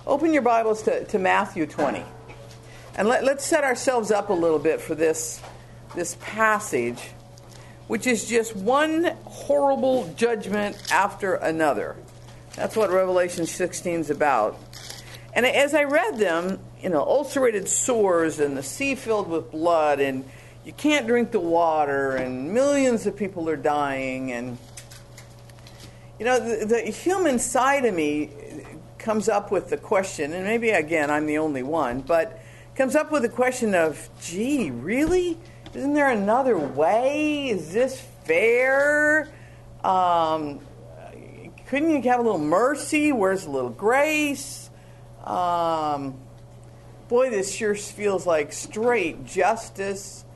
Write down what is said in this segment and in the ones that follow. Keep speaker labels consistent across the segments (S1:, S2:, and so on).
S1: Open your Bibles to Matthew 20. And let's set ourselves up a little bit for this passage, which is just one horrible judgment after another. That's what Revelation 16 is about. And as I read them, ulcerated sores and the sea filled with blood, and you can't drink the water, and millions of people are dying, and the human side of me comes up with the question, and maybe again I'm the only one, but comes up with the question of, gee, really? Isn't there another way? Is this fair? Couldn't you have a little mercy? Where's a little grace? Boy, this sure feels like straight justice.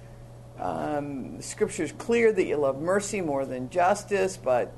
S1: The Scripture's clear that you love mercy more than justice, but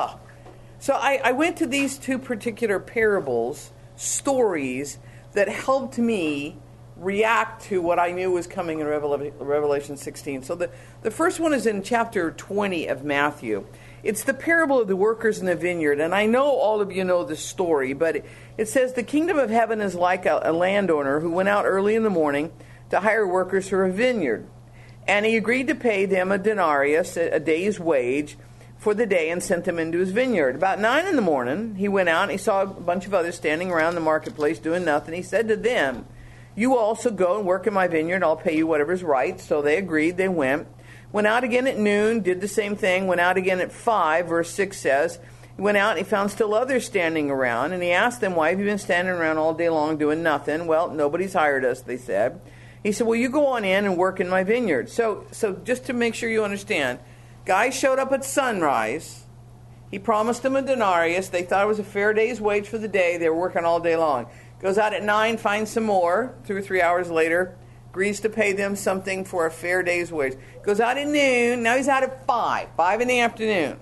S1: So I went to these two particular parables, stories, that helped me react to what I knew was coming in Revelation 16. So the first one is in chapter 20 of Matthew. It's the parable of the workers in the vineyard. And I know all of you know the story, but it says, the kingdom of heaven is like a landowner who went out early in the morning to hire workers for a vineyard. And he agreed to pay them a denarius, a day's wage, for the day, and sent them into his vineyard. About 9 in the morning, he went out and he saw a bunch of others standing around the marketplace doing nothing. He said to them, you also go and work in my vineyard. I'll pay you whatever's right. So they agreed. They went out again at noon, did the same thing, went out again at 5, verse 6 says. He went out and he found still others standing around, and he asked them, why have you been standing around all day long doing nothing? Well, nobody's hired us, they said. He said, well, you go on in and work in my vineyard. So just to make sure you understand, guy showed up at sunrise. He promised them a denarius. They thought it was a fair day's wage for the day. They were working all day long. Goes out at 9, finds some more. 2 or 3 hours later, agrees to pay them something for a fair day's wage. Goes out at noon. Now he's out at 5 in the afternoon.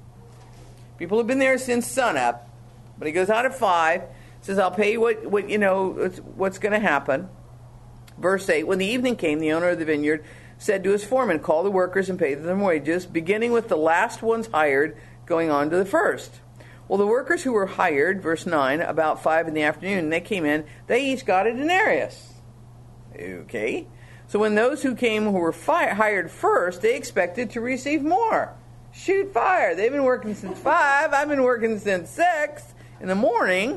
S1: People have been there since sunup, but he goes out at 5. Says, I'll pay you what's going to happen. Verse 8, when the evening came, the owner of the vineyard said to his foreman, call the workers and pay them wages, beginning with the last ones hired, going on to the first. Well, the workers who were hired, verse 9, about 5 in the afternoon, they came in, they each got a denarius. Okay. So when those who came who were hired first, they expected to receive more. Shoot fire. They've been working since 5. I've been working since 6 in the morning.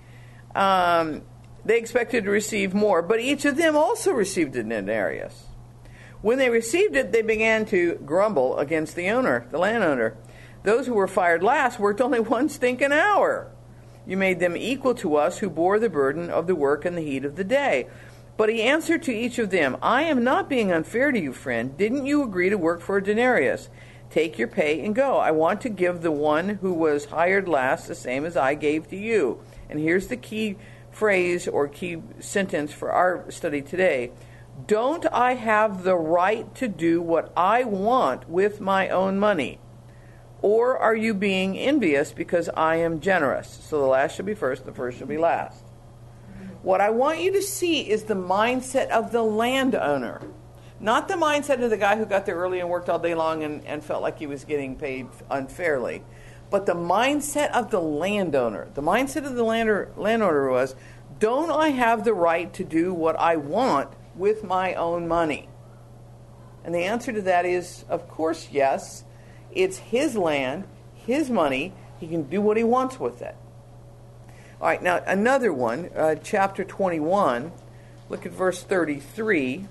S1: They expected to receive more, but each of them also received a denarius. When they received it, they began to grumble against the owner, the landowner. Those who were fired last worked only 1 stinking hour. You made them equal to us who bore the burden of the work and the heat of the day. But he answered to each of them, I am not being unfair to you, friend. Didn't you agree to work for a denarius? Take your pay and go. I want to give the one who was hired last the same as I gave to you. And here's the key phrase or key sentence for our study today. Don't I have the right to do what I want with my own money? Or are you being envious because I am generous? So the last shall be first, the first shall be last. What I want you to see is the mindset of the landowner. Not the mindset of the guy who got there early and worked all day long and felt like he was getting paid unfairly. But the mindset of the landowner. The mindset of the landowner was, don't I have the right to do what I want with my own money? And the answer to that is, of course, yes. It's his land, his money. He can do what he wants with it. All right, now another one, chapter 21. Look at verse 33.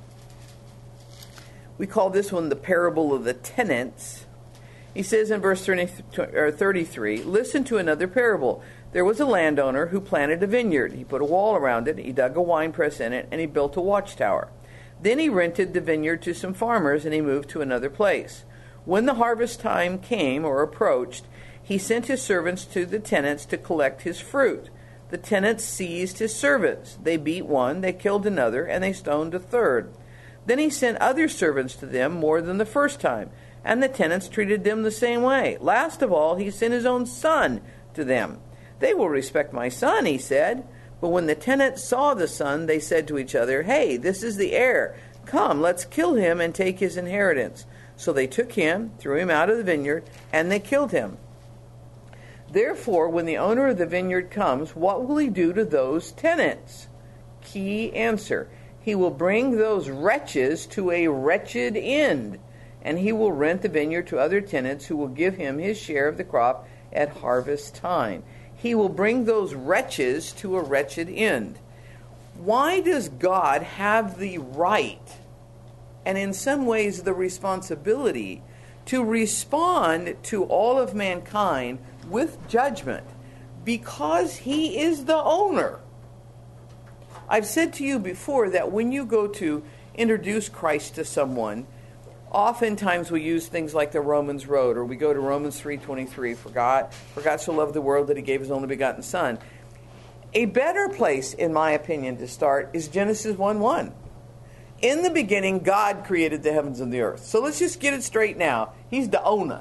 S1: We call this one the parable of the tenants. He says in verse 33, listen to another parable. There was a landowner who planted a vineyard. He put a wall around it, he dug a winepress in it, and he built a watchtower. Then he rented the vineyard to some farmers, and he moved to another place. When the harvest time came or approached, he sent his servants to the tenants to collect his fruit. The tenants seized his servants. They beat one, they killed another, and they stoned a third. Then he sent other servants to them more than the first time, and the tenants treated them the same way. Last of all, he sent his own son to them. They will respect my son, he said. But when the tenants saw the son, they said to each other, hey, this is the heir. Come, let's kill him and take his inheritance. So they took him, threw him out of the vineyard, and they killed him. Therefore, when the owner of the vineyard comes, what will he do to those tenants? Key answer. He will bring those wretches to a wretched end, and he will rent the vineyard to other tenants who will give him his share of the crop at harvest time. He will bring those wretches to a wretched end. Why does God have the right, and in some ways the responsibility, to respond to all of mankind with judgment? Because he is the owner. I've said to you before that when you go to introduce Christ to someone, oftentimes we use things like the Romans Road, or we go to Romans 3:23, for God so loved the world that he gave his only begotten Son. A better place, in my opinion, to start is Genesis 1:1. In the beginning, God created the heavens and the earth. So let's just get it straight now. He's the owner.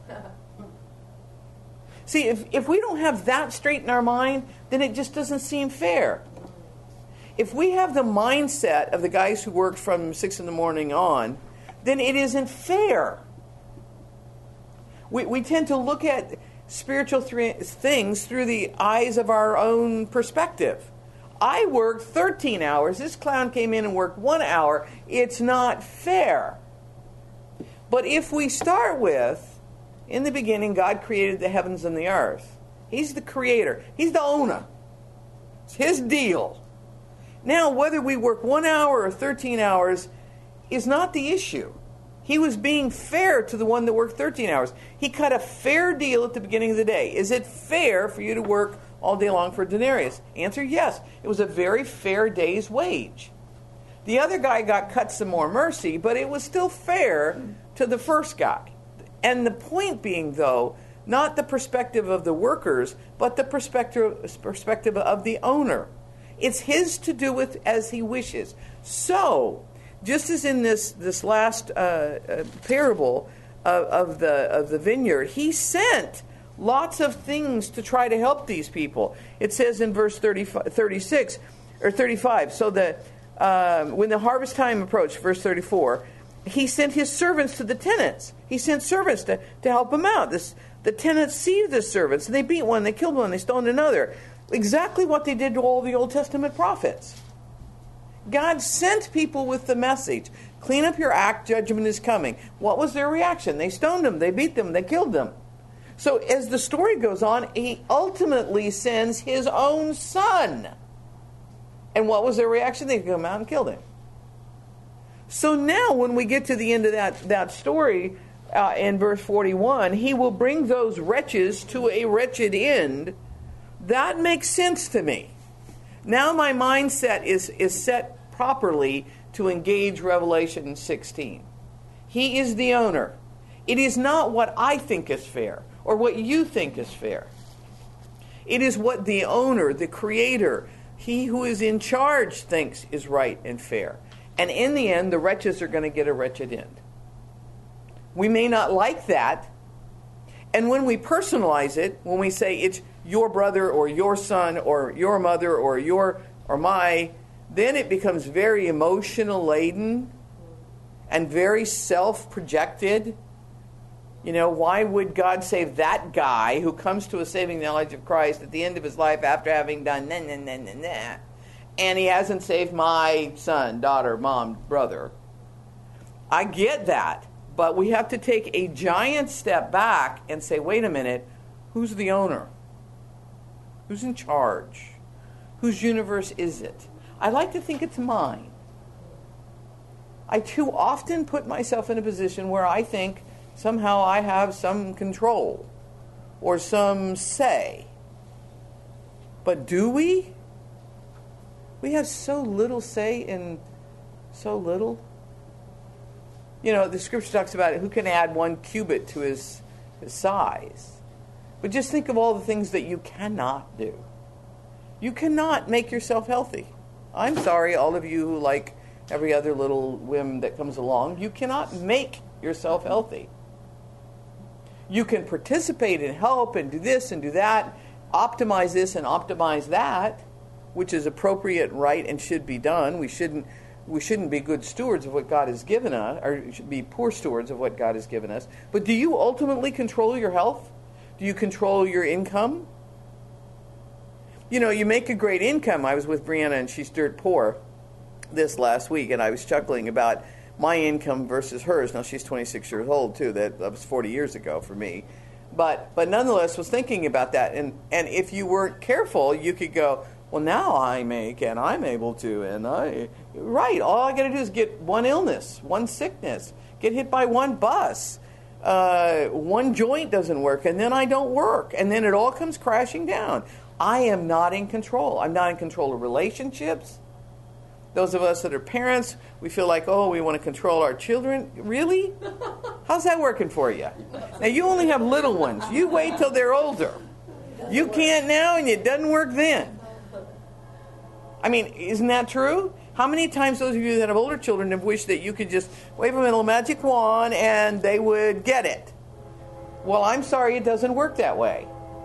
S1: See, if we don't have that straight in our mind, then it just doesn't seem fair. If we have the mindset of the guys who worked from 6 in the morning on, then it isn't fair. We tend to look at spiritual things through the eyes of our own perspective. I worked 13 hours. This clown came in and worked 1 hour. It's not fair. But if we start with, in the beginning, God created the heavens and the earth. He's the creator. He's the owner. It's his deal. Now, whether we work 1 hour or 13 hours is not the issue. He was being fair to the one that worked 13 hours. He cut a fair deal at the beginning of the day. Is it fair for you to work all day long for a denarius? Answer, yes. It was a very fair day's wage. The other guy got cut some more mercy, but it was still fair to the first guy. And the point being, though, not the perspective of the workers, but the perspective of the owner. It's his to do with as he wishes. So, just as in this last parable of the vineyard, he sent lots of things to try to help these people. It says in verse 36 or 35, so that when the harvest time approached, verse 34, he sent his servants to the tenants. He sent servants to help them out. The tenants seized the servants, and they beat one, they killed one, they stoned another. Exactly what they did to all the Old Testament prophets. God sent people with the message. Clean up your act, judgment is coming. What was their reaction? They stoned them, they beat them, they killed them. So as the story goes on, he ultimately sends his own son. And what was their reaction? They come out and killed him. So now when we get to the end of that story, in verse 41, he will bring those wretches to a wretched end. That makes sense to me. Now my mindset is set properly to engage Revelation 16. He is the owner. It is not what I think is fair or what you think is fair. It is what the owner, the creator, he who is in charge thinks is right and fair. And in the end, the wretches are going to get a wretched end. We may not like that. And when we personalize it, when we say it's your brother or your son or your mother or my, then it becomes very emotional laden and very self-projected. You know, why would God save that guy who comes to a saving knowledge of Christ at the end of his life after having done and he hasn't saved my son, daughter, mom, brother? I get that, but we have to take a giant step back and say, wait a minute, who's the owner? Who's in charge? Whose universe is it? I like to think it's mine. I too often put myself in a position where I think somehow I have some control or some say. But do we? We have so little say in so little. You know, the scripture talks about it, who can add 1 cubit to his size. But just think of all the things that you cannot do. You cannot make yourself healthy. I'm sorry, all of you who like every other little whim that comes along. You cannot make yourself healthy. You can participate and help and do this and do that, optimize this and optimize that, which is appropriate, right, and should be done. We shouldn't be good stewards of what God has given us, or should be poor stewards of what God has given us. But do you ultimately control your health? Do you control your income? You know, you make a great income. I was with Brianna and she's dirt poor this last week, and I was chuckling about my income versus hers. Now, she's 26 years old, too. That was 40 years ago for me. But nonetheless, was thinking about that. And if you weren't careful, you could go, well, now I make, and I'm able to, right, all I got to do is get one illness, one sickness, get hit by one bus, one joint doesn't work, and then I don't work, and then it all comes crashing down. I am not in control. I'm not in control of relationships. Those of us that are parents, we feel like, oh, we want to control our children. Really? How's that working for you? Now, you only have little ones. You wait till they're older. You can't now, and it doesn't work then. I mean, isn't that true? How many times those of you that have older children have wished that you could just wave a little magic wand and they would get it? Well, I'm sorry, it doesn't work that way.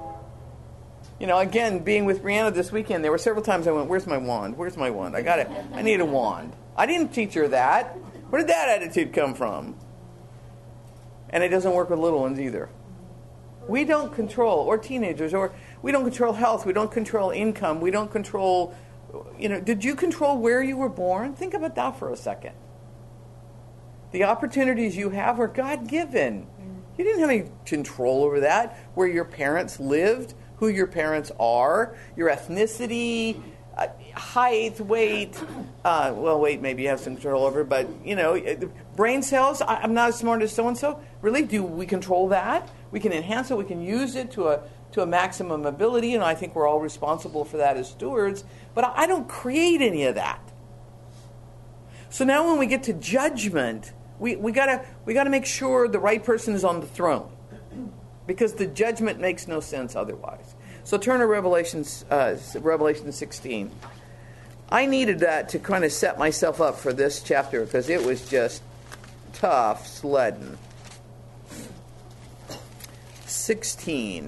S1: You know, again, being with Brianna this weekend, there were several times I went, where's my wand? Where's my wand? I need a wand. I didn't teach her that. Where did that attitude come from? And it doesn't work with little ones either. We don't control, or teenagers, or we don't control health. We don't control income. We don't control, you know, did you control where you were born? Think about that for a second. The opportunities you have are God-given. You didn't have any control over that, where your parents lived, who your parents are, your ethnicity, height, weight. Weight maybe you have some control over, but, you know, brain cells, I'm not as smart as so-and-so. Really, do we control that? We can enhance it. We can use it to a maximum ability, and I think we're all responsible for that as stewards. But I don't create any of that. So now when we get to judgment, we gotta make sure the right person is on the throne, because the judgment makes no sense otherwise. So turn to Revelation 16. I needed that to kind of set myself up for this chapter because it was just tough sledding. 16.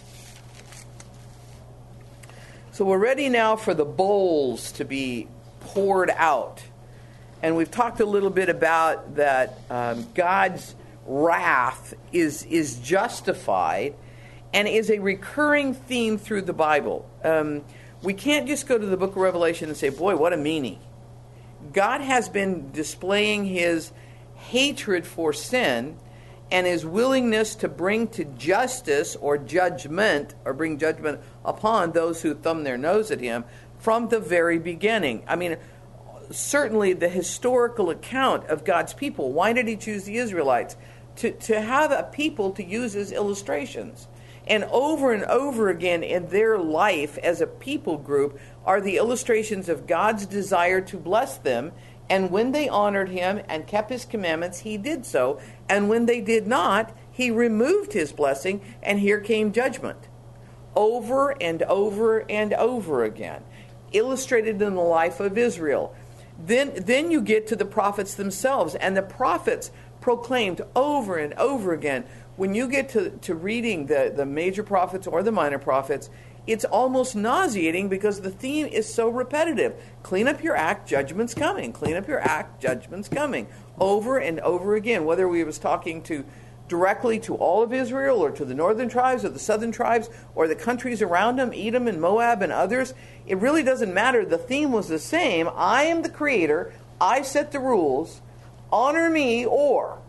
S1: So we're ready now for the bowls to be poured out. And we've talked a little bit about that God's wrath is justified and is a recurring theme through the Bible. We can't just go to the book of Revelation and say, boy, what a meanie. God has been displaying his hatred for sin and his willingness to bring to justice or judgment, or bring judgment upon those who thumb their nose at him from the very beginning. I mean, certainly the historical account of God's people. Why did he choose the Israelites? To have a people to use as illustrations. And over again in their life as a people group are the illustrations of God's desire to bless them. And when they honored him and kept his commandments, he did so. And when they did not, he removed his blessing, and here came judgment. Over and over and over again. Illustrated in the life of Israel. Then you get to the prophets themselves, and the prophets proclaimed over and over again. When you get to reading the major prophets or the minor prophets, it's almost nauseating because the theme is so repetitive. Clean up your act, judgment's coming. Clean up your act, judgment's coming. Over and over again, whether we was talking directly to all of Israel or to the northern tribes or the southern tribes or the countries around them, Edom and Moab and others, it really doesn't matter. The theme was the same. I am the creator. I set the rules. Honor me or...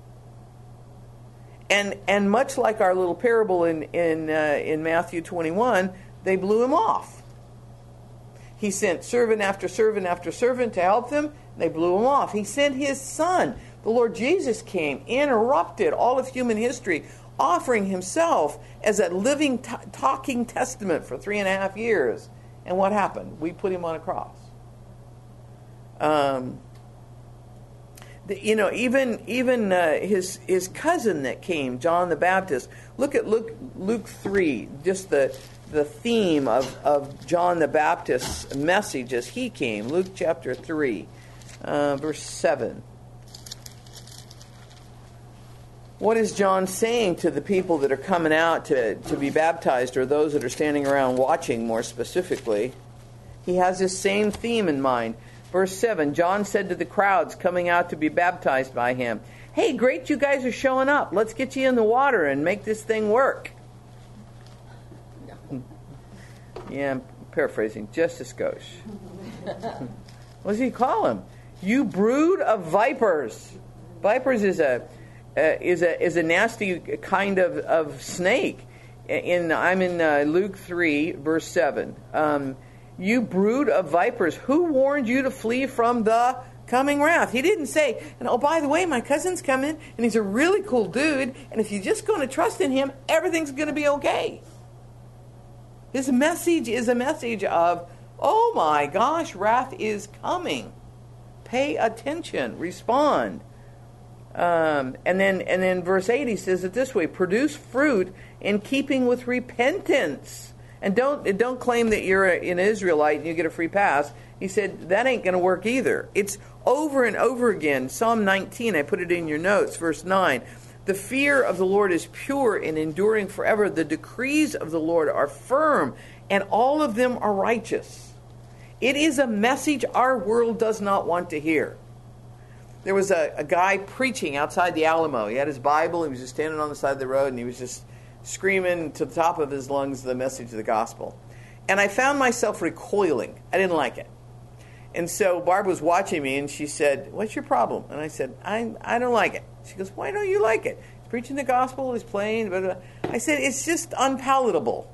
S1: And much like our little parable in Matthew 21, they blew him off. He sent servant after servant after servant to help them. They blew him off. He sent his son. The Lord Jesus came, interrupted all of human history, offering himself as a living, talking testament for 3.5 years. And what happened? We put him on a cross. Even his cousin that came, John the Baptist. Look at Luke 3, just the theme of John the Baptist's message as he came. Luke chapter 3, verse 7. What is John saying to the people that are coming out to be baptized, or those that are standing around watching more specifically? He has this same theme in mind. Verse 7, John said to the crowds coming out to be baptized by him, hey, great, you guys are showing up. Let's get you in the water and make this thing work. Yeah, I'm paraphrasing, just a skosh. What does he call him? You brood of vipers. Vipers is a nasty kind of snake. I'm in Luke 3, verse 7. You brood of vipers, who warned you to flee from the coming wrath? He didn't say, and oh, by the way, my cousin's coming, and he's a really cool dude, and if you're just going to trust in him, everything's going to be okay. His message is a message of, oh my gosh, wrath is coming. Pay attention, respond. And then verse 8, he says it this way: produce fruit in keeping with repentance. And don't claim that you're an Israelite and you get a free pass. He said that ain't going to work either. It's over and over again. Psalm 19, I put it in your notes, verse 9. The fear of the Lord is pure and enduring forever. The decrees of the Lord are firm, and all of them are righteous. It is a message our world does not want to hear. There was a guy preaching outside the Alamo. He had his Bible. He was just standing on the side of the road, and he was just screaming to the top of his lungs the message of the gospel. And I found myself recoiling. I didn't like it. And so Barb was watching me, and she said, "What's your problem?" And I said, I don't like it. She goes, "Why don't you like it? He's preaching the gospel, he's playing, blah, blah, blah." I said, "It's just unpalatable."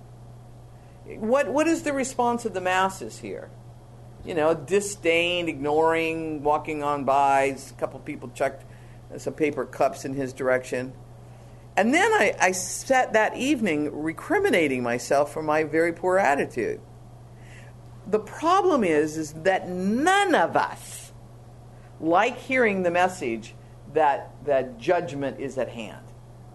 S1: What is the response of the masses here? You know, disdain, ignoring, walking on by. A couple of people chucked some paper cups in his direction. And then I sat that evening recriminating myself for my very poor attitude. The problem is that none of us like hearing the message that judgment is at hand.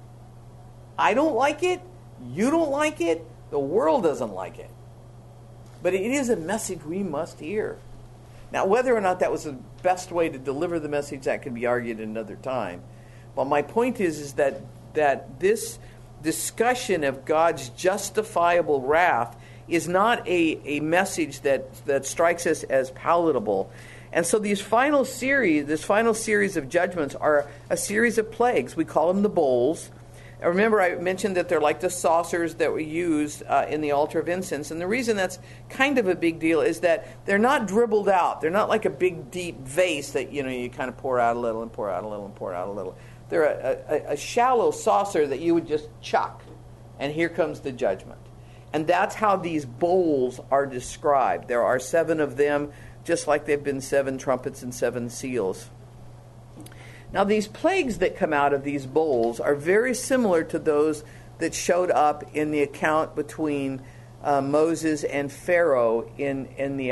S1: I don't like it. You don't like it. The world doesn't like it. But it is a message we must hear. Now, whether or not that was the best way to deliver the message, that could be argued another time. But my point is that this discussion of God's justifiable wrath is not a message that strikes us as palatable. And so this final series of judgments are a series of plagues. We call them the bowls. Remember, I mentioned that they're like the saucers that we use in the altar of incense. And the reason that's kind of a big deal is that they're not dribbled out. They're not like a big, deep vase that, you kind of pour out a little and pour out a little and pour out a little. They're a shallow saucer that you would just chuck. And here comes the judgment. And that's how these bowls are described. There are 7 of them, just like there have been 7 trumpets and 7 seals. Now, these plagues that come out of these bowls are very similar to those that showed up in the account between Moses and Pharaoh in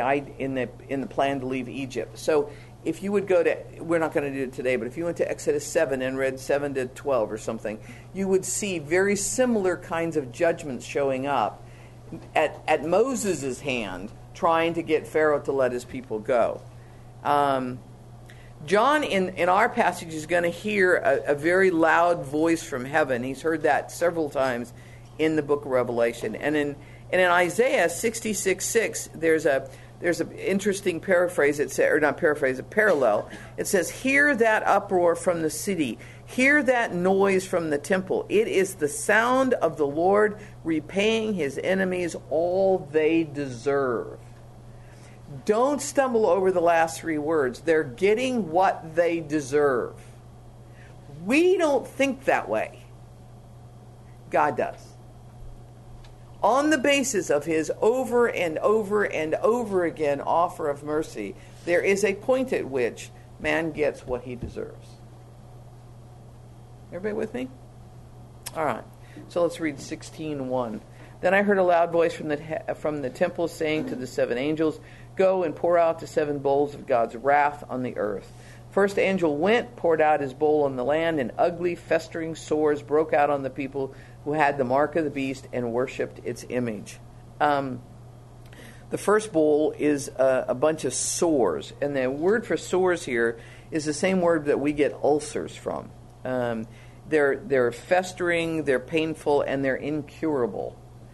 S1: the plan to leave Egypt. So, if you would go to, we're not going to do it today, but if you went to Exodus 7 and read 7 to 12 or something, you would see very similar kinds of judgments showing up at Moses' hand, trying to get Pharaoh to let his people go. John, in our passage, is going to hear a very loud voice from heaven. He's heard that several times in the book of Revelation. And in Isaiah 66:6, there's an interesting paraphrase. A parallel. It says, "Hear that uproar from the city. Hear that noise from the temple. It is the sound of the Lord repaying his enemies all they deserve." Don't stumble over the last 3 words. They're getting what they deserve. We don't think that way. God does. On the basis of his over and over and over again offer of mercy, there is a point at which man gets what he deserves. Everybody with me? All right. So let's read 16:1. Then I heard a loud voice from the temple saying to the 7 angels, "Go and pour out the 7 bowls of God's wrath on the earth." First angel went, poured out his bowl on the land, and ugly, festering sores broke out on the people who had the mark of the beast and worshipped its image. The first bowl is a bunch of sores, and the word for sores here is the same word that we get ulcers from. They're festering, they're painful, and they're incurable.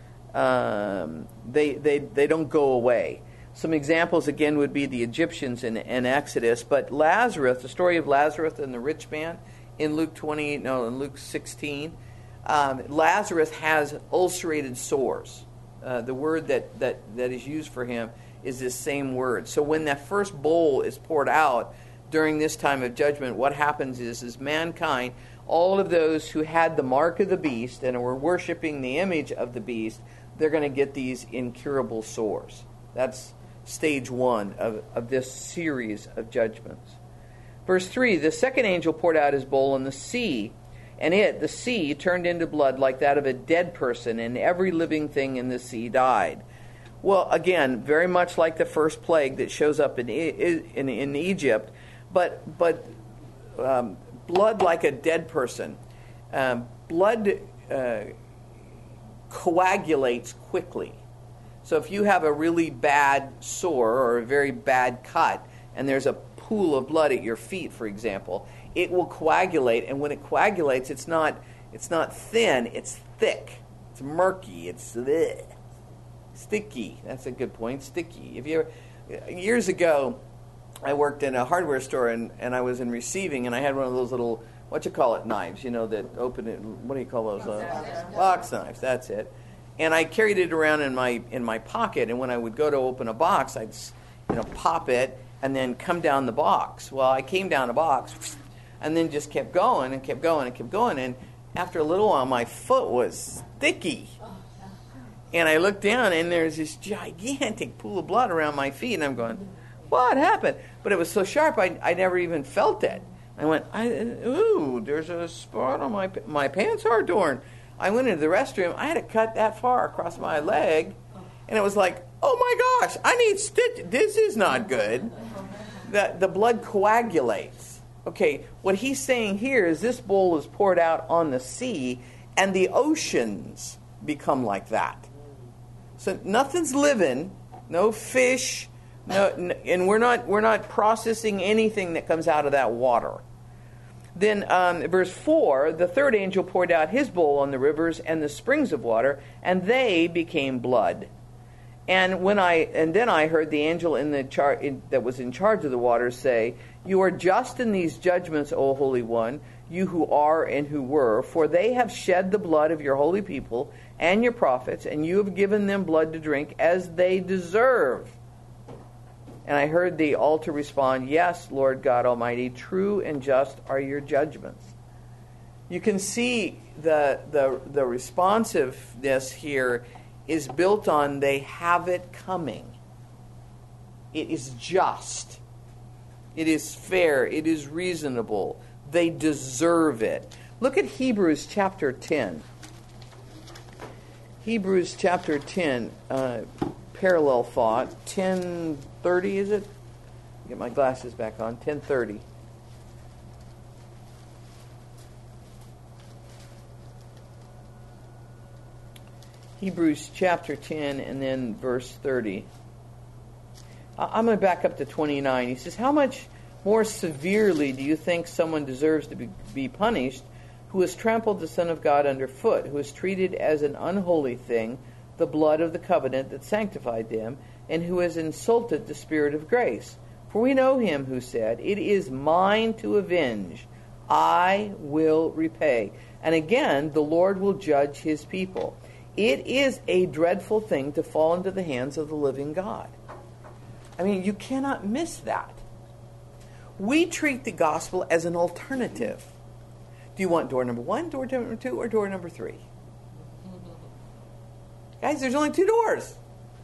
S1: They don't go away. Some examples, again, would be the Egyptians in Exodus, but Lazarus, the story of Lazarus and the rich man in Luke 16, Lazarus has ulcerated sores. The word that is used for him is this same word. So when that first bowl is poured out during this time of judgment, what happens is mankind, all of those who had the mark of the beast and were worshiping the image of the beast, they're going to get these incurable sores. That's stage one of this series of judgments. Verse 3, the second angel poured out his bowl in the sea, and the sea, turned into blood like that of a dead person, and every living thing in the sea died. Well, again, very much like the first plague that shows up in Egypt, but blood like a dead person. Blood coagulates quickly. So if you have a really bad sore or a very bad cut, and there's a pool of blood at your feet, for example, it will coagulate, and when it coagulates, it's not thin, it's thick, it's murky, it's sticky. That's a good point, sticky. Years ago, I worked in a hardware store, and I was in receiving, and I had one of those little, knives, that open it. What do you call those? Box knives. That's it. And I carried it around in my pocket, and when I would go to open a box, I'd pop it and then come down the box. Well, I came down the box, and then just kept going and kept going and kept going, and after a little while, my foot was sticky. And I looked down, and there's this gigantic pool of blood around my feet, and I'm going, what happened? But it was so sharp, I never even felt it. I went, there's a spot on my pants are torn. I went into the restroom. I had to cut that far across my leg, and it was like, oh my gosh, I need stitch. This is not good. The blood coagulates. Okay, what he's saying here is this bowl is poured out on the sea, and the oceans become like that. So nothing's living, no fish, and we're not processing anything that comes out of that water. Then verse 4, the third angel poured out his bowl on the rivers and the springs of water, and they became blood. And then I heard the angel that was in charge of the waters say, "You are just in these judgments, O Holy One, you who are and who were, for they have shed the blood of your holy people and your prophets, and you have given them blood to drink as they deserve." And I heard the altar respond, "Yes, Lord God Almighty, true and just are your judgments." You can see the responsiveness here is built on they have it coming. It is just. It is fair. It is reasonable. They deserve it. Look at Hebrews chapter 10. Hebrews chapter 10, parallel thought, 10:30, is it? Get my glasses back on, 10:30. Hebrews chapter 10 and then verse 30. I'm going to back up to 29. He says, "How much more severely do you think someone deserves to be punished who has trampled the Son of God underfoot, who has treated as an unholy thing the blood of the covenant that sanctified them, and who has insulted the Spirit of grace? For we know him who said, 'It is mine to avenge, I will repay.' And again, the Lord will judge his people." It is a dreadful thing to fall into the hands of the living God. I mean, you cannot miss that. We treat the gospel as an alternative. Do you want door number 1, door number 2, or door number 3? Guys, there's only 2 doors.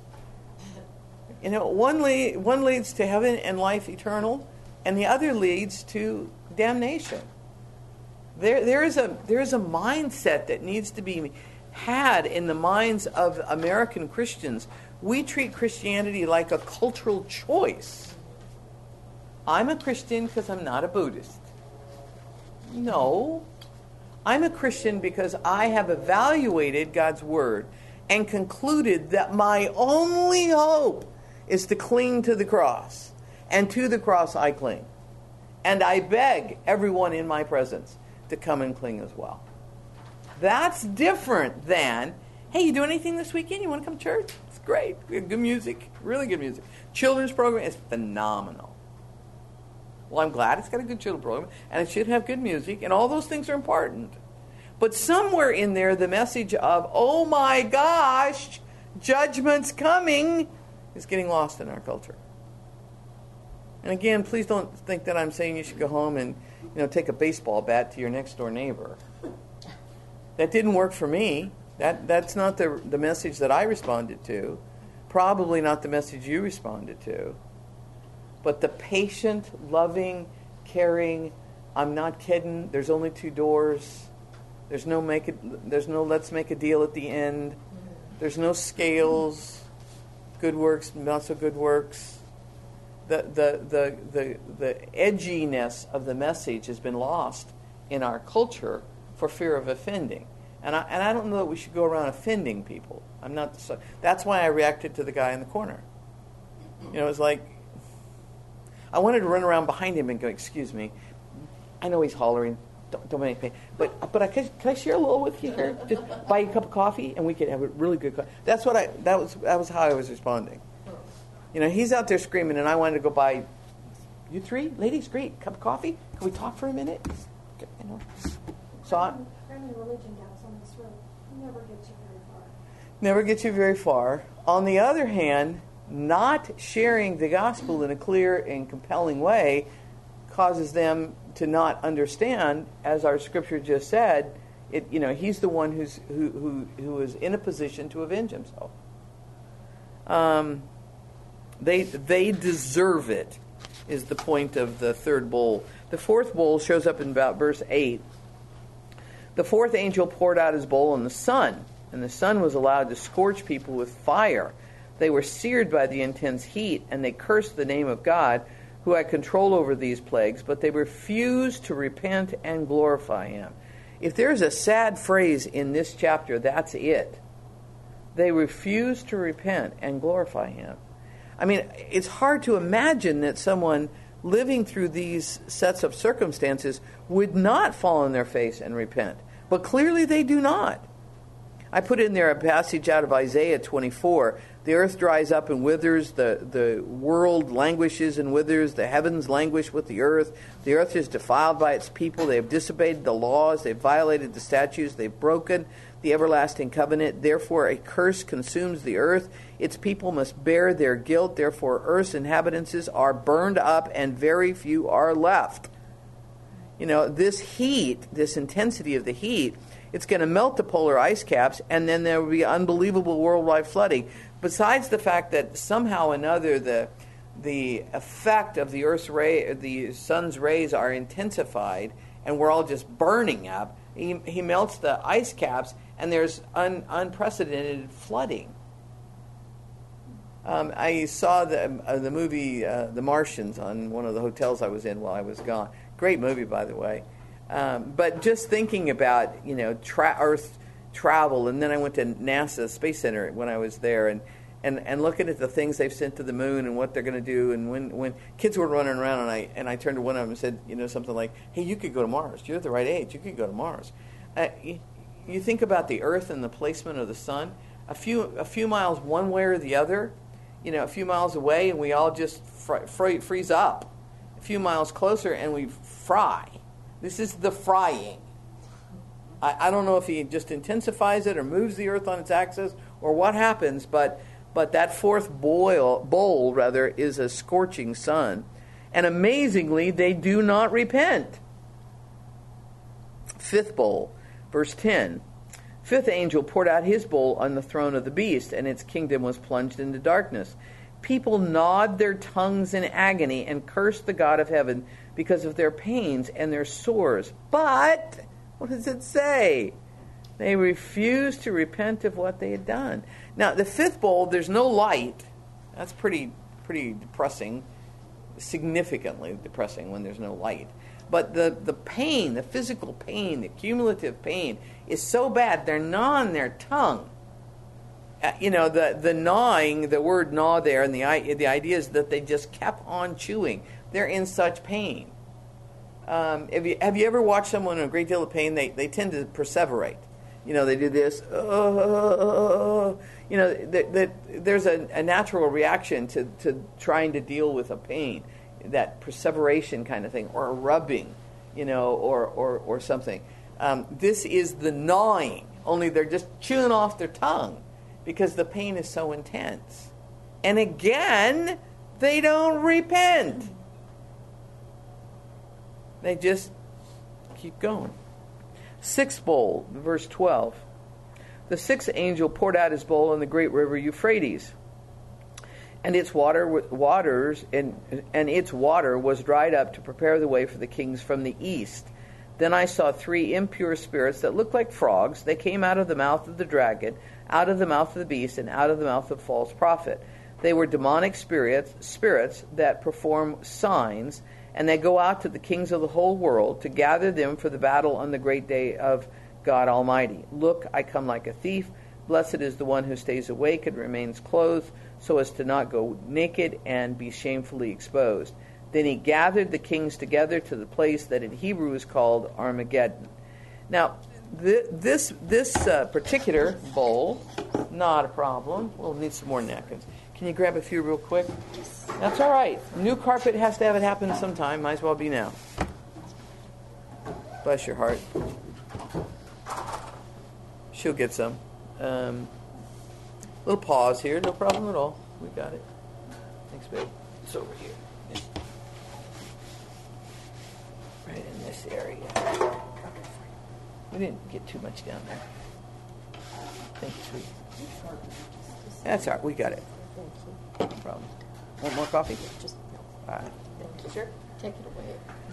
S1: One leads to heaven and life eternal, and the other leads to damnation. There is a mindset that needs to be had in the minds of American Christians. We treat Christianity like a cultural choice. I'm a Christian because I'm not a Buddhist. No. I'm a Christian because I have evaluated God's Word and concluded that my only hope is to cling to the cross. And to the cross I cling. And I beg everyone in my presence to come and cling as well. That's different than, hey, you doing anything this weekend? You want to come to church? It's great. We have good music, really good music. Children's program is phenomenal. Well, I'm glad it's got a good children's program, and it should have good music, and all those things are important. But somewhere in there, the message of, oh my gosh, Judgment's coming is getting lost in our culture. And again, please don't think that I'm saying you should go home and take a baseball bat to your next door neighbor. That didn't work for me. That's not the message that I responded to. Probably not the message you responded to. But the patient, loving, caring, I'm not kidding, there's only two doors. There's no let's make a deal at the end. There's no scales, good works, not so good works. The edginess of the message has been lost in our culture for fear of offending. And I don't know that we should go around offending people. That's why I reacted to the guy in the corner. It was like, I wanted to run around behind him and go, excuse me, I know he's hollering, don't make me pay, but can I share a little with you here? Just buy you a cup of coffee and we could have a really good coffee. That was how I was responding. He's out there screaming and I wanted to go buy, you three ladies, great, cup of coffee? Can we talk for a minute? So
S2: religion gals on this road never get you very far.
S1: Never get you very far. On the other hand, not sharing the gospel in a clear and compelling way causes them to not understand, as our scripture just said. He's the one who is in a position to avenge himself. They deserve it, is the point of the third bowl. The fourth bowl shows up in about verse 8. The fourth angel poured out his bowl on the sun, and the sun was allowed to scorch people with fire. They were seared by the intense heat, and they cursed the name of God, who had control over these plagues, but they refused to repent and glorify him. If there's a sad phrase in this chapter, that's it. They refused to repent and glorify him. I mean, it's hard to imagine that someone living through these sets of circumstances would not fall on their face and repent. But clearly they do not. I put in there a passage out of Isaiah 24. The earth dries up and withers, the world languishes and withers, the heavens languish with the earth is defiled by its people, they have disobeyed the laws, they've violated the statutes, they've broken the everlasting covenant, therefore a curse consumes the earth, its people must bear their guilt, therefore earth's inhabitants are burned up and very few are left. This heat, this intensity of the heat, it's going to melt the polar ice caps, and then there will be unbelievable worldwide flooding. Besides the fact that somehow or another the effect of the sun's rays are intensified, and we're all just burning up. He melts the ice caps, and there's unprecedented flooding. I saw the movie The Martians on one of the hotels I was in while I was gone. Great movie, by the way. But just thinking about Earth travel, and then I went to NASA Space Center when I was there, and looking at the things they've sent to the moon and what they're going to do, and when kids were running around, and I turned to one of them and said, something like, "Hey, you could go to Mars. You're at the right age. You could go to Mars." You think about the Earth and the placement of the sun. A few miles one way or the other, a few miles away, and we all just freeze up. A few miles closer, and we fry. This is the frying. I don't know if he just intensifies it or moves the earth on its axis or what happens, but that fourth bowl is a scorching sun. And amazingly, they do not repent. Fifth bowl, verse 10. Fifth angel poured out his bowl on the throne of the beast, and its kingdom was plunged into darkness. People gnawed their tongues in agony and cursed the God of heaven because of their pains and their sores. But, what does it say? They refused to repent of what they had done. Now, the fifth bowl, there's no light. That's pretty depressing, significantly depressing when there's no light. But the pain, the physical pain, the cumulative pain is so bad, they're gnawing their tongue. The gnawing, the word gnaw there, and the idea is that they just kept on chewing. They're in such pain. Have you ever watched someone in a great deal of pain? They tend to perseverate. They do this. There's a natural reaction to trying to deal with a pain, that perseveration kind of thing, or a rubbing, or something. This is the gnawing. Only they're just chewing off their tongue. because the pain is so intense. And again, they don't repent. They just keep going. Sixth bowl, verse 12. The sixth angel poured out his bowl on the great river Euphrates, and its water was dried up to prepare the way for the kings from the east. Then I saw three impure spirits that looked like frogs. They came out of the mouth of the dragon, out of the mouth of the beast, and out of the mouth of the false prophet. They were demonic spirits that perform signs, and they go out to the kings of the whole world to gather them for the battle on the great day of God Almighty. Look, I come like a thief. Blessed is the one who stays awake and remains clothed, so as to not go naked and be shamefully exposed. Then he gathered the kings together to the place that in Hebrew is called Armageddon. Now, this particular bowl, not a problem. We'll need some more napkins. Can you grab a few real quick? That's all right. New carpet has to have it happen sometime. Might as well be now. Bless your heart. She'll get some. Little pause here. No problem at all. We got it. Thanks, babe. It's over here. Right in this area. We didn't get too much down there. Thank you, sweet. That's all right. We got it. No problem. Want more coffee?
S3: Just
S1: all right.
S3: sure. Take it away.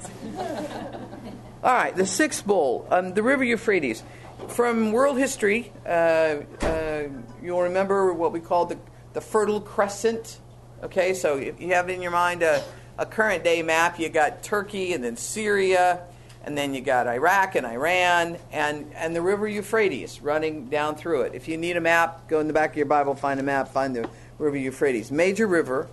S1: All right. The sixth bowl, the river Euphrates. From world history, you'll remember what we call the Fertile Crescent. Okay, so if you have in your mind a current day map, you got Turkey and then Syria, and then you got Iraq and Iran, and the river Euphrates running down through it. If you need a map, go in the back of your Bible, find a map, find the river Euphrates. Major river.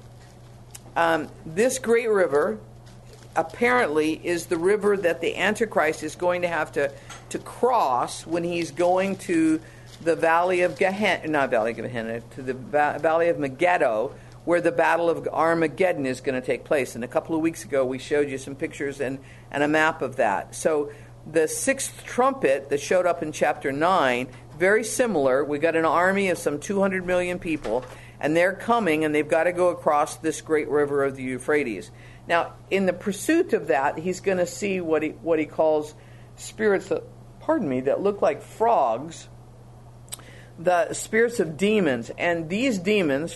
S1: This great river apparently is the river that the Antichrist is going to have to cross when he's going to the valley of Gehenna, not valley of Gehenna, to the valley of Megiddo, where the battle of Armageddon is going to take place. And a couple of weeks ago, we showed you some pictures and a map of that. So the sixth trumpet that showed up in chapter 9, very similar. We got an army of some 200 million people, and they're coming, and they've got to go across this great river of the Euphrates. Now, in the pursuit of that, he's going to see what he calls spirits that look like frogs, the spirits of demons. And these demons,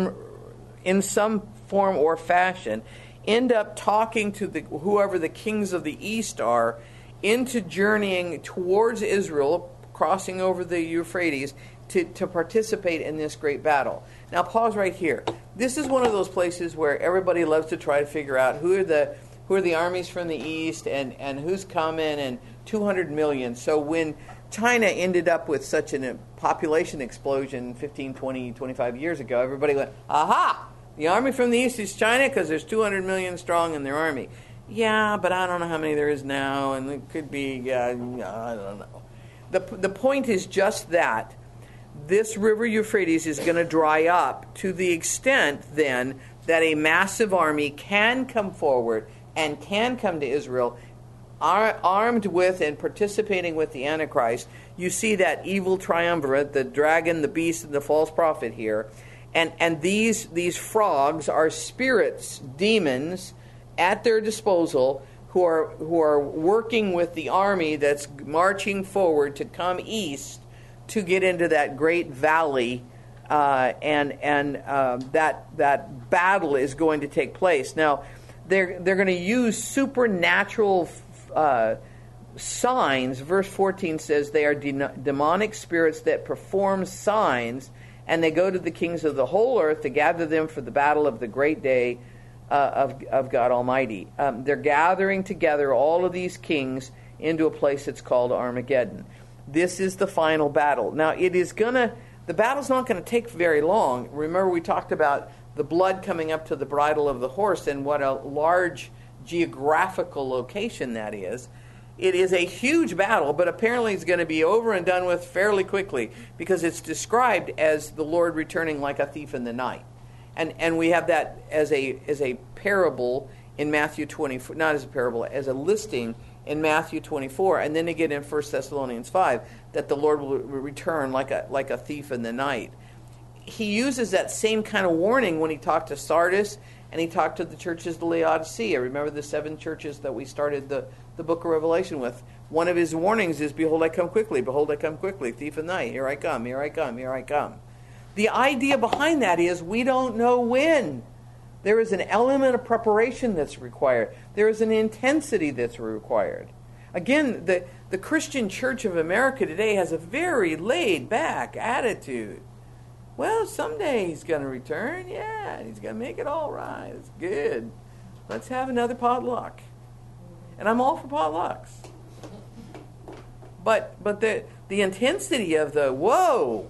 S1: in some form or fashion, end up talking to whoever the kings of the east are into journeying towards Israel, crossing over the Euphrates, to participate in this great battle. Now, pause right here. This is one of those places where everybody loves to try to figure out who are the armies from the east and who's coming, and 200 million. So when China ended up with such a population explosion 15, 20, 25 years ago, everybody went, aha! The army from the east is China because there's 200 million strong in their army. Yeah, but I don't know how many there is now, and it could be, I don't know. The point is just that this river Euphrates is going to dry up to the extent then that a massive army can come forward and can come to Israel armed with and participating with the Antichrist. You see that evil triumvirate, the dragon, the beast, and the false prophet here. And these frogs are spirits, demons, at their disposal who are working with the army that's marching forward to come east to get into that great valley, and that battle is going to take place. Now, they're going to use supernatural signs. Verse 14 says they are demonic spirits that perform signs, and they go to the kings of the whole earth to gather them for the battle of the great day of God Almighty. They're gathering together all of these kings into a place that's called Armageddon. This is the final battle. Now, the battle's not going to take very long. Remember, we talked about the blood coming up to the bridle of the horse and what a large geographical location that is. It is a huge battle, but apparently it's going to be over and done with fairly quickly because it's described as the Lord returning like a thief in the night. And we have that as a parable in Matthew 24, not as a parable, as a listing in Matthew 24, and then again in 1 Thessalonians 5, that the Lord will return like a thief in the night. he uses that same kind of warning when he talked to Sardis and he talked to the churches of Laodicea. Remember the 7 churches that we started the book of Revelation with? One of his warnings is, behold, I come quickly. Behold, I come quickly. Thief of night. Here I come. Here I come. Here I come. The idea behind that is we don't know when. There is an element of preparation that's required. There is an intensity that's required. Again, the Christian Church of America today has a very laid-back attitude. Well, someday he's going to return. Yeah, he's going to make it all right. It's good. Let's have another potluck. And I'm all for potlucks. But the intensity of the woe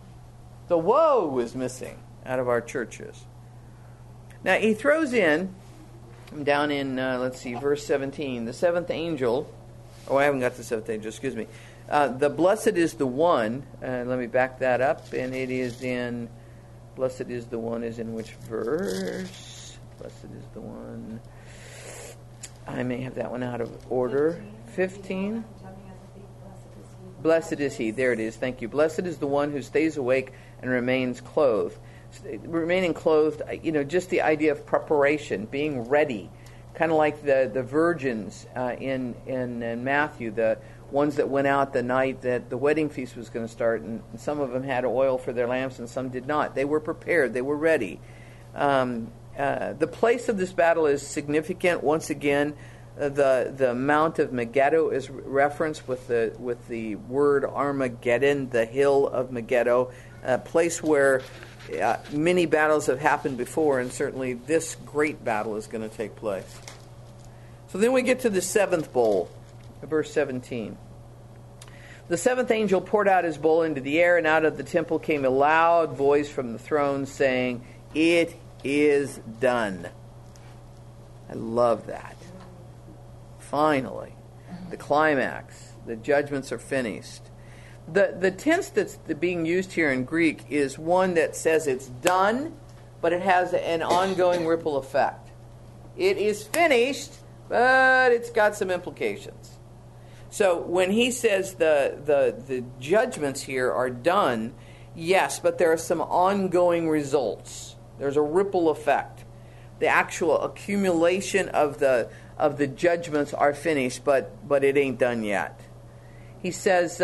S1: is missing out of our churches. Now, he throws in, down in, verse 17, the 7th angel. Oh, I haven't got the 7th angel, excuse me. The blessed is the one, let me back that up, and it is in, blessed is the one is in which verse? Blessed is the one, I may have that one out of order. 15? Blessed is he, there it is, thank you. Blessed is the one who stays awake and remains clothed. Remaining clothed, just the idea of preparation, being ready. Kind of like the virgins in Matthew, the ones that went out the night that the wedding feast was going to start, and some of them had oil for their lamps and some did not. They were prepared. They were ready. The place of this battle is significant. Once again, the Mount of Megiddo is referenced with the word Armageddon, the hill of Megiddo, a place where many battles have happened before, and certainly this great battle is going to take place. So then we get to the 7th bowl, verse 17. The 7th angel poured out his bowl into the air, and out of the temple came a loud voice from the throne saying, "It is done." I love that. Finally, the climax, the judgments are finished. The tense that's being used here in Greek is one that says it's done, but it has an ongoing ripple effect. It is finished, but it's got some implications. So when he says the judgments here are done, yes, but there are some ongoing results. There's a ripple effect. The actual accumulation of the judgments are finished, but it ain't done yet. He says,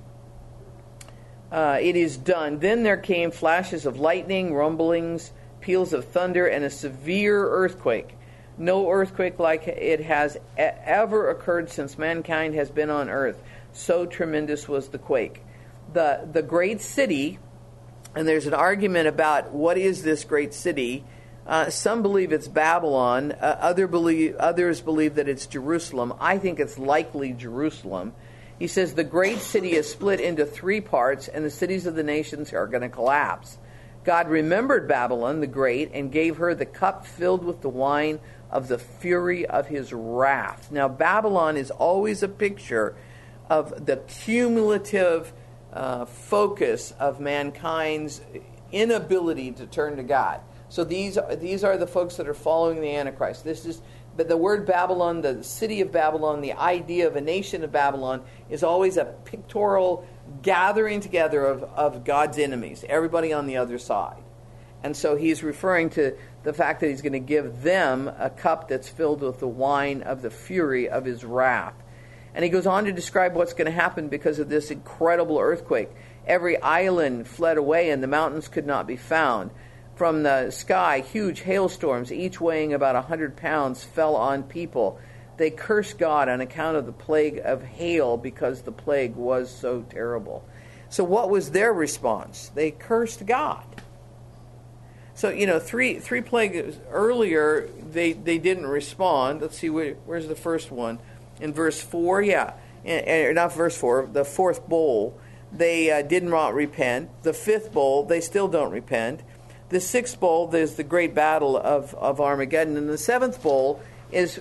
S1: it is done. Then there came flashes of lightning, rumblings, peals of thunder, and a severe earthquake. No earthquake like it has ever occurred since mankind has been on earth. So tremendous was the quake. The great city, and there's an argument about what is this great city. Some believe it's Babylon. Others believe that it's Jerusalem. I think it's likely Jerusalem. He says the great city is split into 3 parts, and the cities of the nations are going to collapse. God remembered Babylon the Great and gave her the cup filled with the wine of the fury of his wrath. Now, Babylon is always a picture of the cumulative focus of mankind's inability to turn to God. So these are the folks that are following the Antichrist. But the word Babylon, the city of Babylon, the idea of a nation of Babylon is always a pictorial gathering together of God's enemies, everybody on the other side. And so he's referring to the fact that he's going to give them a cup that's filled with the wine of the fury of his wrath. And he goes on to describe what's going to happen because of this incredible earthquake. Every island fled away and the mountains could not be found. From the sky, huge hailstorms, each weighing about 100 pounds, fell on people. They cursed God on account of the plague of hail because the plague was so terrible. So what was their response? They cursed God. So, three plagues earlier, they didn't respond. Let's see, where's the first one? In verse 4, not verse 4, the 4th bowl, they did not repent. The 5th bowl, they still don't repent. The 6th bowl, there's the great battle of Armageddon. And the 7th bowl is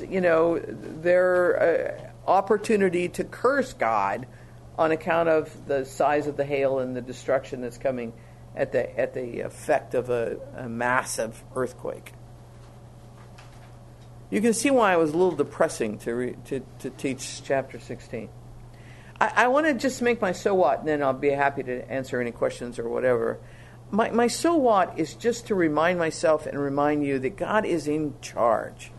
S1: their opportunity to curse God on account of the size of the hail and the destruction that's coming at the effect of a massive earthquake. You can see why it was a little depressing to teach chapter 16. I want to just make my so what, and then I'll be happy to answer any questions or whatever. my so what is just to remind myself and remind you that God is in charge.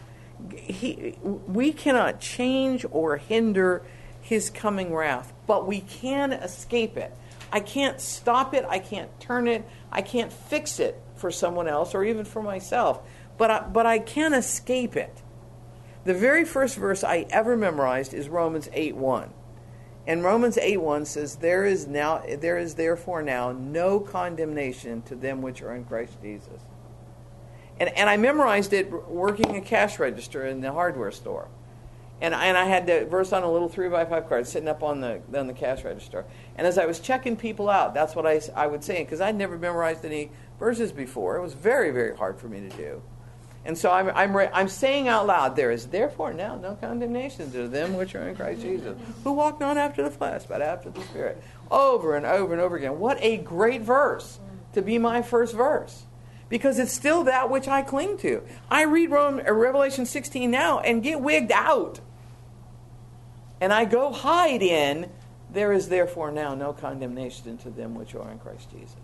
S1: We cannot change or hinder his coming wrath, but we can escape it. I can't stop it. I can't turn it. I can't fix it for someone else or even for myself. But I can escape it. The very first verse I ever memorized is Romans 8:1. And Romans 8:1 says, there is therefore now no condemnation to them which are in Christ Jesus. And I memorized it working a cash register in the hardware store. And I had the verse on a little 3x5 card sitting up on the cash register. And as I was checking people out, that's what I would say, because I'd never memorized any verses before. It was very, very hard for me to do. And so I'm saying out loud, there is therefore now no condemnation to them which are in Christ Jesus, who walk not after the flesh, but after the Spirit. Over and over and over again. What a great verse to be my first verse. Because it's still that which I cling to. I read Revelation 16 now and get wigged out. And I go hide in, there is therefore now no condemnation to them which are in Christ Jesus.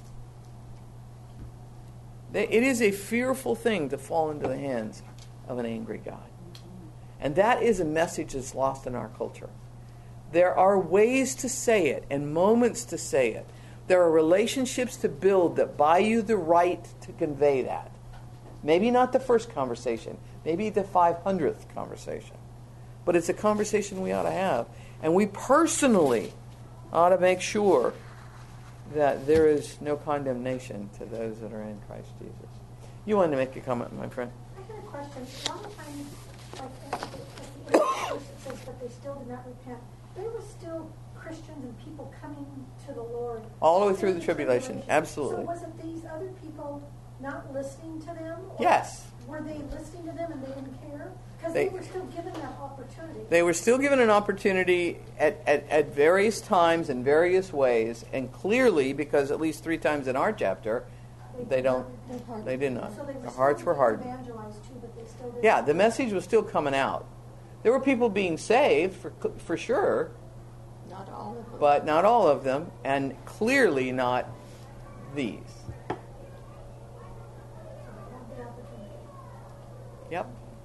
S1: It is a fearful thing to fall into the hands of an angry God. And that is a message that's lost in our culture. There are ways to say it and moments to say it. There are relationships to build that buy you the right to convey that. Maybe not the first conversation, maybe the 500th conversation. But it's a conversation we ought to have. And we personally ought to make sure that there is no condemnation to those that are in Christ Jesus. You wanted to make a comment, my friend?
S2: I had a question. A lot of times, like at the end of the verse, it says, but they still did not repent. There were still Christians and people coming to the Lord.
S1: All the way through the tribulation. Absolutely.
S2: So was it these other people not listening to them? Or
S1: yes.
S2: Were they listening to them and they didn't care? Because they were still given that opportunity.
S1: They were still given an opportunity at various times in various ways, and clearly, because at least 3 times in our chapter, they did not.
S2: So
S1: Their hearts were hardened.
S2: Evangelized too, but they still didn't.
S1: Yeah, the message was still coming out. There were people being saved for sure,
S3: Not all of them.
S1: but not all of them, and clearly not these. Yep.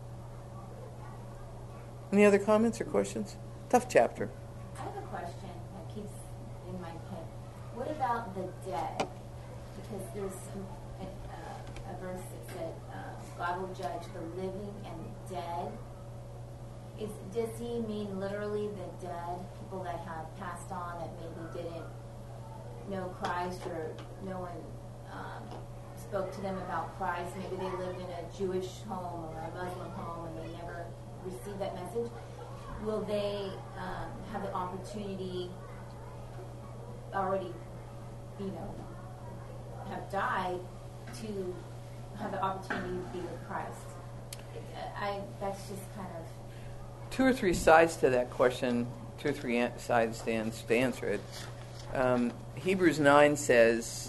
S1: Any other comments or questions? Tough chapter.
S4: I have a question that keeps in my head. What about the dead? Because there's a verse that said God will judge the living and the dead. Does he mean literally the dead, people that have passed on that maybe didn't know Christ or no one spoke to them about Christ? Maybe they lived in a Jewish home or a Muslim home and they never received that message. Will they have the opportunity already, have died to have the opportunity to be with Christ? That's just kind of...
S1: 2 or 3 sides to that question, 2 or 3 sides to answer it. Hebrews 9 says,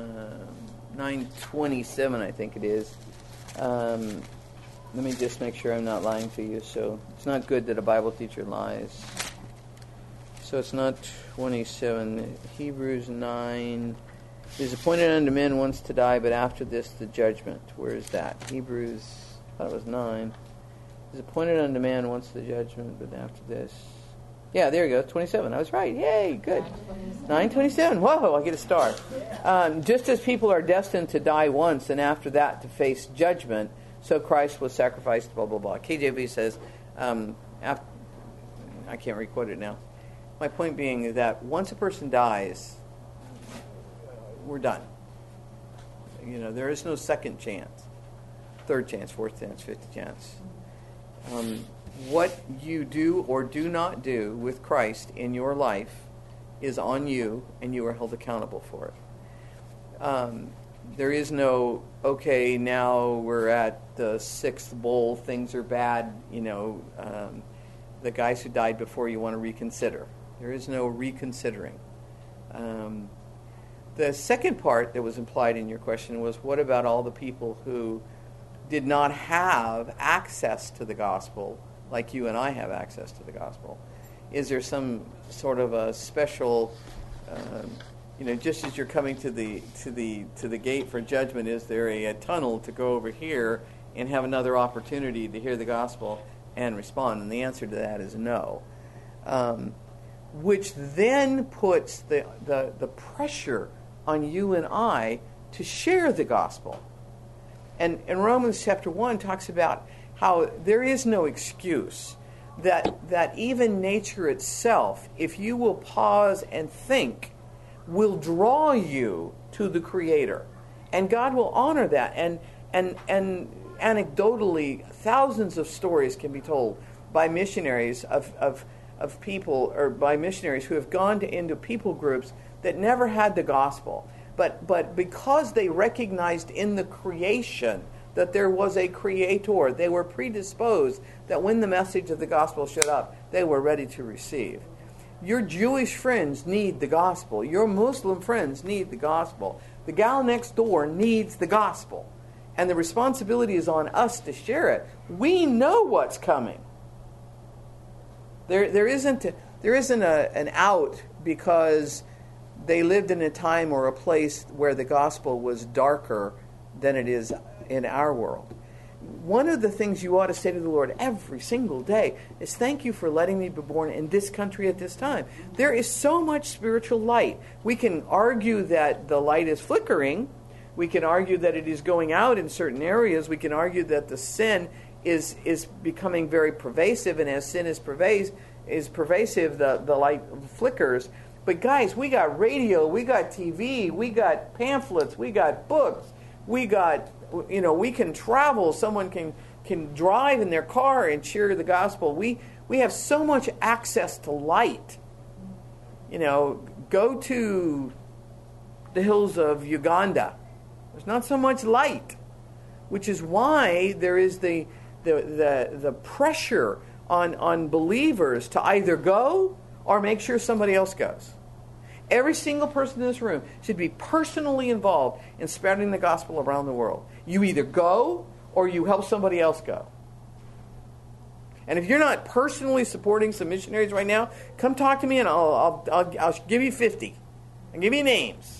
S1: 9:27 I think it is. Let me just make sure I'm not lying to you. So it's not good that a Bible teacher lies. So it's not 27. Hebrews 9 is appointed unto men once to die, but after this the judgment. Where is that? Hebrews, I thought it was 9. Is appointed unto man once the judgment, but after this. Yeah, there you go, 27. I was right. Yay, good. 9:27. Whoa, I get a star. Just as people are destined to die once and after that to face judgment, so Christ was sacrificed, blah, blah, blah. KJV says, I can't requote it now. My point being is that once a person dies, we're done. There is no second chance, third chance, fourth chance, fifth chance. What you do or do not do with Christ in your life is on you, and you are held accountable for it. There is no, okay, now we're at the 6th bowl, things are bad, the guys who died before you want to reconsider. There is no reconsidering. The second part that was implied in your question was, what about all the people who did not have access to the gospel like you and I have access to the gospel? Is there some sort of a special just as you're coming to the gate for judgment, is there a tunnel to go over here and have another opportunity to hear the gospel and respond? And the answer to that is no. Which then puts the pressure on you and I to share the gospel. And Romans chapter 1 talks about how there is no excuse, that even nature itself, if you will pause and think, will draw you to the Creator. And God will honor that. And anecdotally, thousands of stories can be told by missionaries of people, or by missionaries who have gone into people groups that never had the gospel. But because they recognized in the creation that there was a creator, they were predisposed that when the message of the gospel showed up, they were ready to receive. Your Jewish friends need the gospel. Your Muslim friends need the gospel. The gal next door needs the gospel. And the responsibility is on us to share it. We know what's coming. There isn't an out because they lived in a time or a place where the gospel was darker than it is in our world. One of the things you ought to say to the Lord every single day is, thank you for letting me be born in this country at this time. There is so much spiritual light. We can argue that the light is flickering. We can argue that it is going out in certain areas. We can argue that the sin is becoming very pervasive, and as sin is pervasive, the light flickers. But guys, we got radio, we got TV, we got pamphlets, we got books, we got, we can travel. Someone can drive in their car and share the gospel. We have so much access to light. Go to the hills of Uganda. There's not so much light, which is why there is the pressure on believers to either go or make sure somebody else goes. Every single person in this room should be personally involved in spreading the gospel around the world. You either go or you help somebody else go. And if you're not personally supporting some missionaries right now, come talk to me and I'll give you 50. I'll give you names.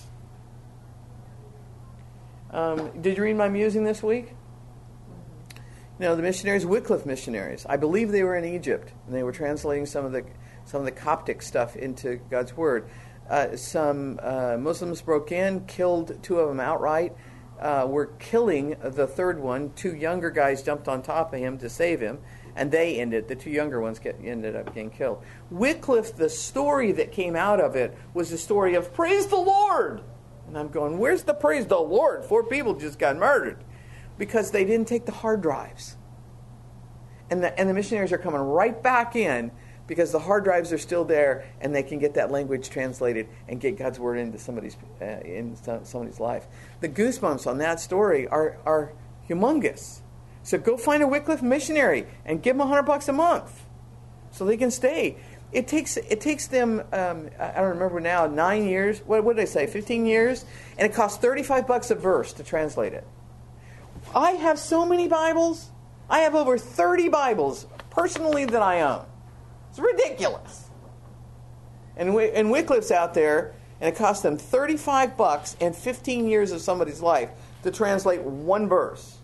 S1: Did you read my musing this week? The missionaries, Wycliffe missionaries. I believe they were in Egypt, and they were translating some of the Coptic stuff into God's Word. Some Muslims broke in, killed 2 of them outright, were killing the third one. 2 younger guys jumped on top of him to save him, and the 2 younger ones ended up getting killed. Wycliffe, the story that came out of it was the story of praise the Lord. And I'm going, where's the praise the Lord? 4 people just got murdered because they didn't take the hard drives. And the missionaries are coming right back in because the hard drives are still there, and they can get that language translated and get God's word into somebody's life. The goosebumps on that story are humongous. So go find a Wycliffe missionary and give them $100 a month so they can stay. It takes them, I don't remember now, 9 years. What did I say? 15 years, and it costs $35 a verse to translate it. I have so many Bibles. I have over 30 Bibles personally that I own. It's ridiculous. And Wycliffe's out there, and it costs them $35 and 15 years of somebody's life to translate one verse.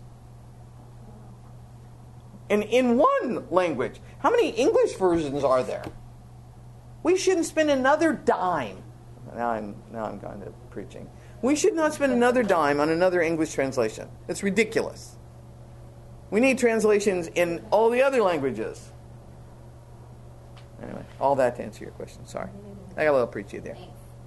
S1: And in one language. How many English versions are there? We shouldn't spend another dime. Now I'm going to preaching. We should not spend another dime on another English translation. It's ridiculous. We need translations in all the other languages. Anyway, all that to answer your question. Sorry. I got a little preachy there.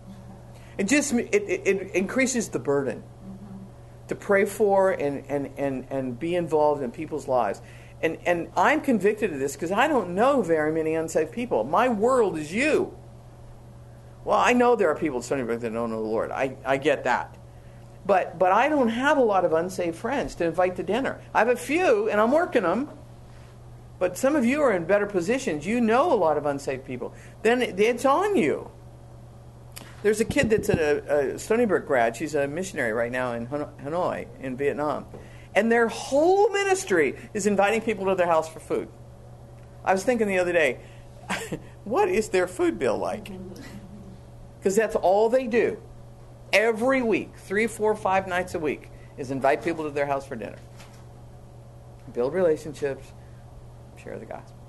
S1: It increases the burden to pray for and be involved in people's lives. And I'm convicted of this because I don't know very many unsaved people. My world is you. Well, I know there are people at Stony Brook that don't know the Lord. I get that. But I don't have a lot of unsaved friends to invite to dinner. I have a few, and I'm working them. But some of you are in better positions. You know a lot of unsaved people. Then it's on you. There's a kid that's a Stony Brook grad. She's a missionary right now in Hanoi, in Vietnam. And their whole ministry is inviting people to their house for food. I was thinking the other day, what is their food bill like? Because that's all they do. every week, 3, 4, 5 nights a week, is invite people to their house for dinner. Build relationships, share the gospel.